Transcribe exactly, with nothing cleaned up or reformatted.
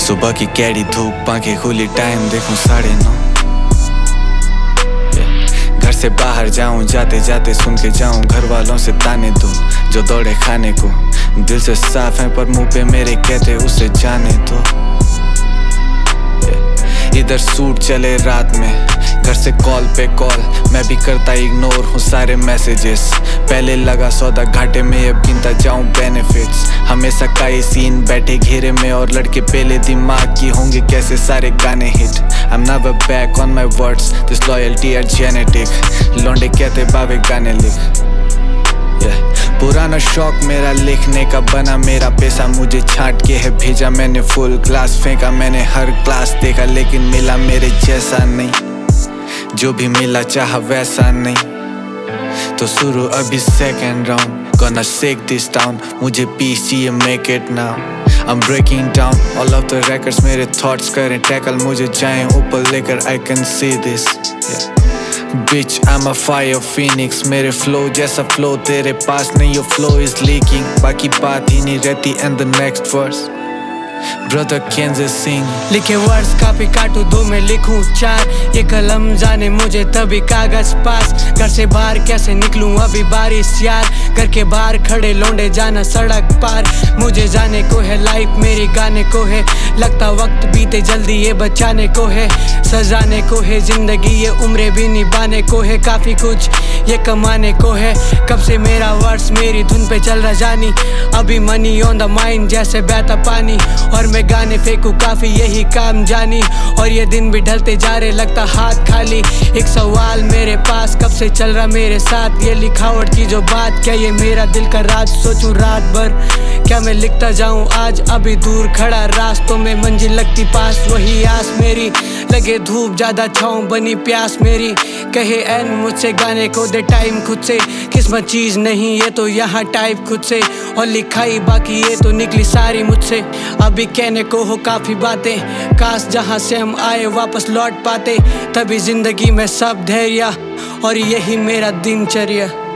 सुबह की कैडी धूप आंखें खुली टाइम देखूं साढ़े नौ। घर से बाहर जाऊं जाते जाते सुन के जाऊं घर वालों से ताने दूं जो दौड़े खाने को। दिल से साफ है पर मुंह पे मेरे कहते उसे जाने दो। इधर सूट चले रात में घर से कॉल पे कॉल, मैं भी करता इग्नोर हूँ सारे मैसेजेस। पहले लगा सौदा घाटे में अब गिनता जाऊं बेनिफिट्स। हमेशा का ये सीन बैठे घेरे में और लड़के पहले दिमाग की होंगे कैसे सारे गाने hit. I'm never back on my words, this loyalty are genetic। लौंडे कहते बाबे गाने लिख। yeah. पुराना शौक मेरा लिखने का बना मेरा पैसा, मुझे छांट के है भेजा मैंने फुल क्लास फेंका। मैंने हर क्लास देखा लेकिन मिला मेरे जैसा नहीं, जो भी मिला चाहा वैसा नहीं। तो शुरू अभी second round, gonna shake this town। मुझे पीस चाहिए make it now। I'm breaking down all of the records, मेरे thoughts करें tackle, मुझे जाएं ऊपर लेकर I can see this। yeah. Bitch I'm a fire phoenix, मेरे flow जैसा flow तेरे पास नहीं, your flow is leaking। बाकी बात ही नहीं रहती and the next verse Brother Kansas sing। लिखे वर्ड्स काफी काटू दो मैं लिखूं चार, ये कलम जाने मुझे तभी कागज पास। घर से बाहर कैसे निकलूं अभी बारिश यार, घर के बाहर खड़े लौंडे जाना सड़क पार। मुझे जाने को है लाइफ मेरी गाने को है, लगता वक्त बीते जल्दी ये बचाने को है। सजाने को है जिंदगी ये उम्रें भी निभाने को है, काफी कुछ ये कमाने को है। कब से मेरा वर्ड्स मेरी धुन पे चल रहा जानी, अभी मनी ऑन द माइंड जैसे बहता पानी। और मैं गाने फेंकू काफी यही काम जानी, और ये दिन भी ढलते जा रहे लगता हाथ खाली। एक सवाल मेरे पास कब से चल रहा मेरे साथ, ये लिखावट की जो बात, क्या ये मेरा दिल का राज सोचूं रात भर। क्या मैं लिखता जाऊं आज अभी दूर खड़ा रास्तों में, मंजिल लगती पास वही आस मेरी। लगे धूप ज्यादा छाऊं बनी प्यास मेरी, कहे एन मुझसे गाने को दे टाइम खुद से। किस्मत चीज नहीं ये तो यहाँ टाइप खुद से, और लिखाई बाकी ये तो निकली सारी मुझसे। अभी कहने को हो काफी बातें, काश जहाँ से हम आए वापस लौट पाते। तभी जिंदगी में सब धैर्य और यही मेरा दिनचर्या।